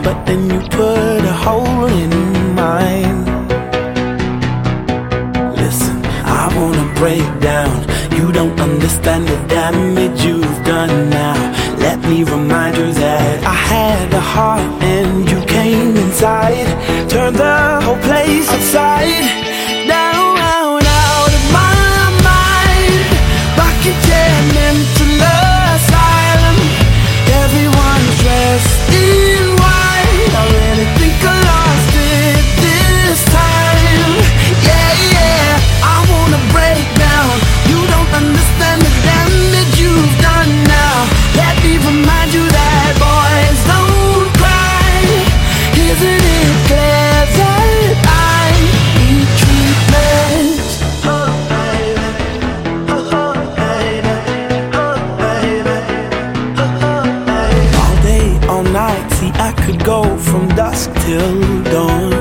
but then you put a hole in mine. Listen, I wanna break down. You don't understand the damage you've done now. Let me remind you that I had a heart and you came inside, turned the whole place upside down, out of my mind. Bucket jamming to the asylum. Everyone's dressed in white. I really think I lost it this time. Yeah, yeah, I wanna break down. You don't understand the damage you've done now. Let me remind you that boys don't cry. Isn't it clear that I need treatment? Oh, baby. Oh, baby. Oh, baby. Oh, baby. All day, all night, see I could go from dusk till dawn.